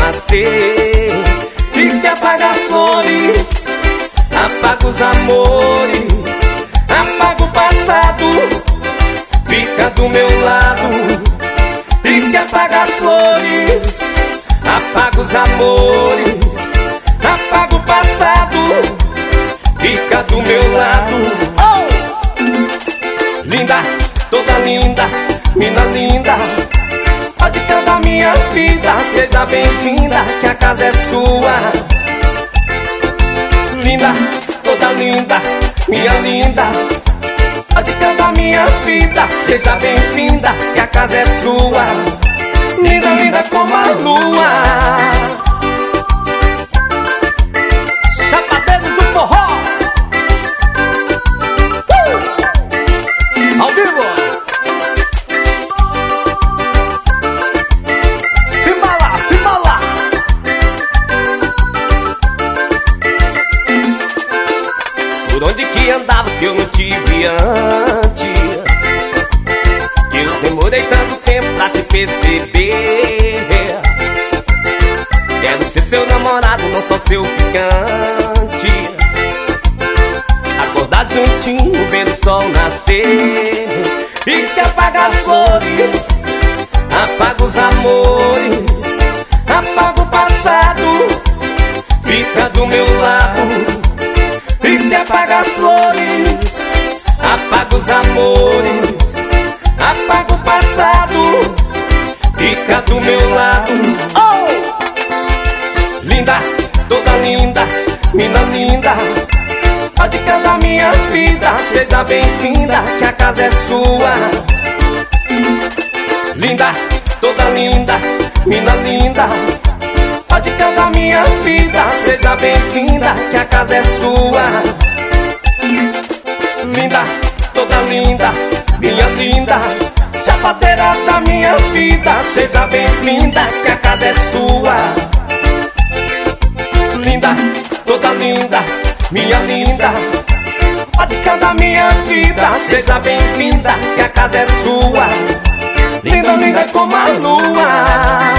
nascer. E se apaga as flores, apaga os amores, apaga o passado, fica do meu lado. E se apaga as flores, apaga os amores, apaga o passado, fica do meu lado. Linda, toda linda, mina linda, pode cantar minha vida, seja bem-vinda, que a casa é sua. Linda, toda linda, minha linda, pode cantar minha vida, seja bem-vinda, que a casa é sua. Linda, linda como a lua. Chapadeiros do forró, ao vivo. Simbala, simbala. Por onde que andava que eu não tive antes, que eu demorei tanto tempo pra te perceber. Quero ser seu namorado, não só seu ficante. Acordar juntinho, vendo o sol nascer. E que se apaga as flores, apaga os amores, apaga o passado, fica do meu lado. E se apaga as flores, apaga os amores, apaga o passado, fica do meu lado. Linda, toda linda, mina linda, pode cantar minha vida, seja bem-vinda, que a casa é sua. Linda, toda linda, mina linda, pode cantar minha vida, seja bem-vinda, que a casa é sua. Linda, toda linda, minha linda, chapadeira da minha vida, seja bem-vinda, que a casa é sua. Linda, toda linda, minha linda, pode cantar minha vida, seja bem-vinda, que a casa é sua. Linda, linda como a lua.